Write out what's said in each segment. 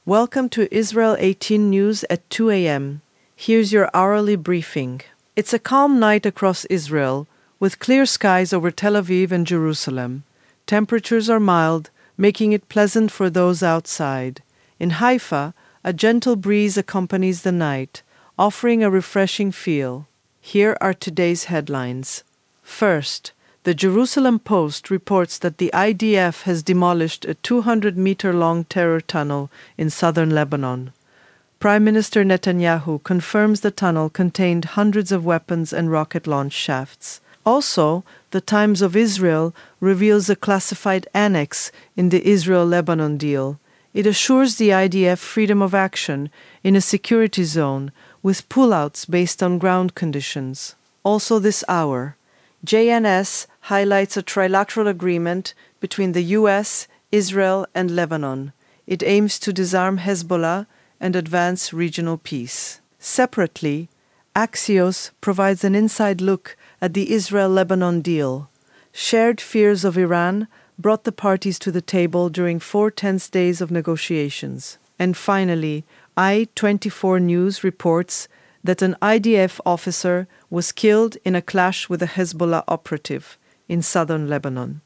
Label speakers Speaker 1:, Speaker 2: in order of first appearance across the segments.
Speaker 1: Welcome to Israel 18 News at 2 a.m. Here's your hourly briefing. It's a calm night across Israel, with clear skies over Tel Aviv and Jerusalem. Temperatures are mild, making it pleasant for those outside. In Haifa, a gentle breeze accompanies the night, offering a refreshing feel. Here are today's headlines. First, the Jerusalem Post reports that the IDF has demolished a 200-meter-long terror tunnel in southern Lebanon. Prime Minister Netanyahu confirms the tunnel contained hundreds of weapons and rocket launch shafts. Also, the Times of Israel reveals a classified annex in the Israel-Lebanon deal. It assures the IDF freedom of action in a security zone with pullouts based on ground conditions. Also this hour, JNS highlights a trilateral agreement between the U.S., Israel, and Lebanon. It aims to disarm Hezbollah and advance regional peace. Separately, Axios provides an inside look at the Israel-Lebanon deal. Shared fears of Iran brought the parties to the table during 4 tense days of negotiations. And finally, I-24 News reports that an IDF officer was killed in a clash with a Hezbollah operative in southern Lebanon.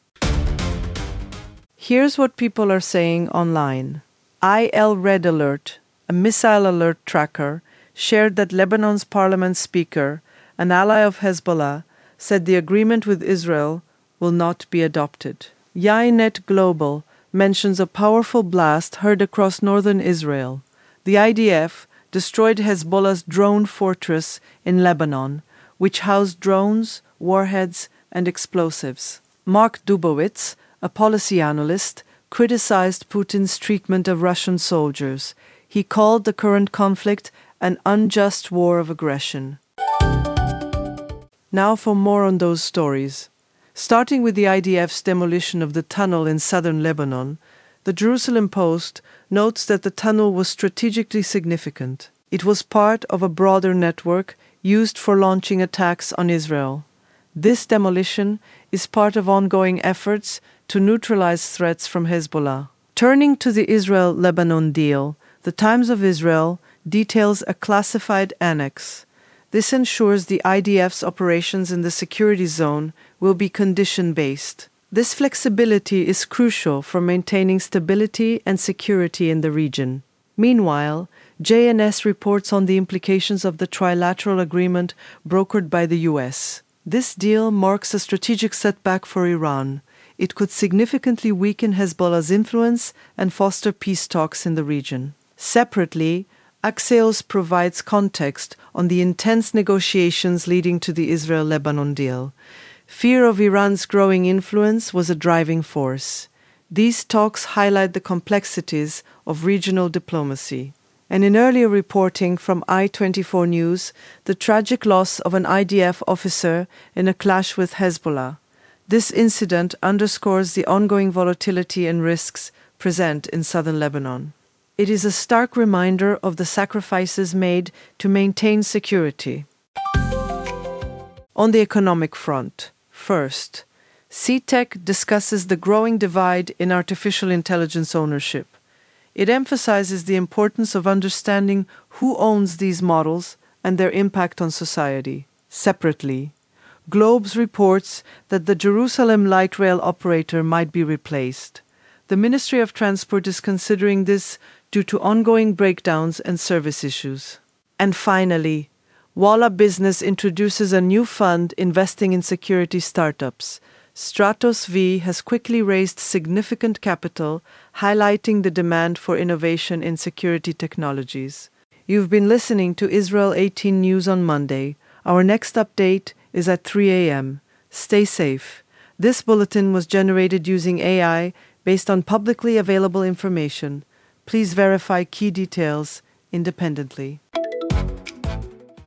Speaker 1: Here's what people are saying online. IL Red Alert, a missile alert tracker, shared that Lebanon's parliament speaker, an ally of Hezbollah, said the agreement with Israel will not be adopted. Ynet Global mentions a powerful blast heard across northern Israel. The IDF destroyed Hezbollah's drone fortress in Lebanon, which housed drones, warheads, and explosives. Mark Dubowitz, a policy analyst, criticized Putin's treatment of Russian soldiers. He called the current conflict an unjust war of aggression. Now for more on those stories. Starting with the IDF's demolition of the tunnel in southern Lebanon, the Jerusalem Post notes that the tunnel was strategically significant. It was part of a broader network used for launching attacks on Israel. This demolition is part of ongoing efforts to neutralize threats from Hezbollah. Turning to the Israel-Lebanon deal, the Times of Israel details a classified annex. This ensures the IDF's operations in the security zone will be condition-based. This flexibility is crucial for maintaining stability and security in the region. Meanwhile, JNS reports on the implications of the trilateral agreement brokered by the U.S. This deal marks a strategic setback for Iran. It could significantly weaken Hezbollah's influence and foster peace talks in the region. Separately, Axios provides context on the intense negotiations leading to the Israel-Lebanon deal. Fear of Iran's growing influence was a driving force. These talks highlight the complexities of regional diplomacy. And in earlier reporting from I-24 News, the tragic loss of an IDF officer in a clash with Hezbollah. This incident underscores the ongoing volatility and risks present in southern Lebanon. It is a stark reminder of the sacrifices made to maintain security. On the economic front, first, CTEC discusses the growing divide in artificial intelligence ownership. It emphasizes the importance of understanding who owns these models and their impact on society. Separately, Globes reports that the Jerusalem light rail operator might be replaced. The Ministry of Transport is considering this due to ongoing breakdowns and service issues. And finally, Walla Business introduces a new fund investing in security startups. Stratos V has quickly raised significant capital, highlighting the demand for innovation in security technologies. You've been listening to Israel 18 News on Monday. Our next update is at 3 a.m. Stay safe. This bulletin was generated using AI based on publicly available information. Please verify key details independently.